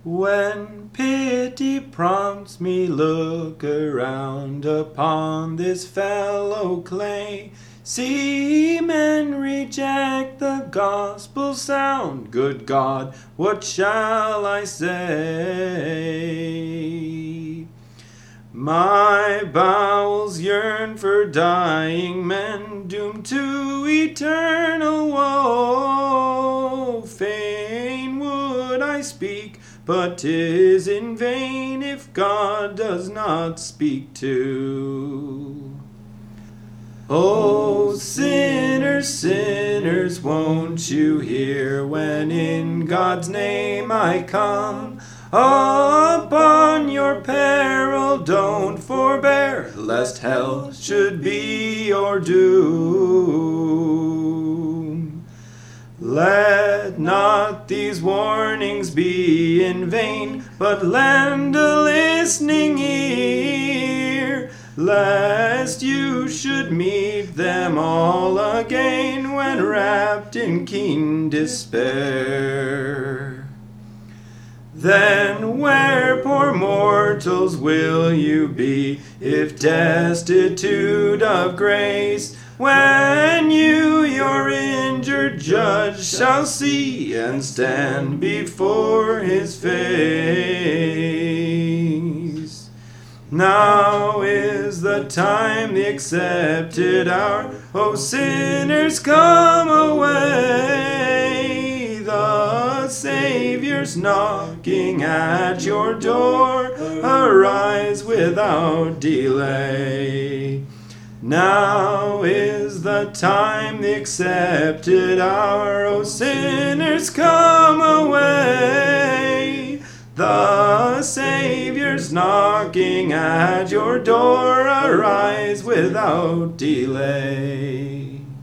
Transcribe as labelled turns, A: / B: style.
A: When pity prompts me, look around upon this fellow clay. See men reject the gospel sound. Good God, what shall I say? My bowels yearn for dying men, doomed to eternal woe. Fain would I speak, but 'tis in vain if God does not speak too. Oh, sinners, sinners, won't you hear when in God's name I come? Upon your peril don't forbear, lest hell should be your doom. Let not these warnings be in vain, but lend a listening ear, lest you should meet them all again when wrapped in keen despair. Then where, poor mortals, will you be, if destitute of grace, when you your injured judge shall see and stand before his face? Now is the time, the accepted hour. O sinners, come away. The Savior's knocking at your door. Arise without delay. Now is the time, the accepted hour. O sinners, come away. The Savior's knocking at your door. Arise without delay.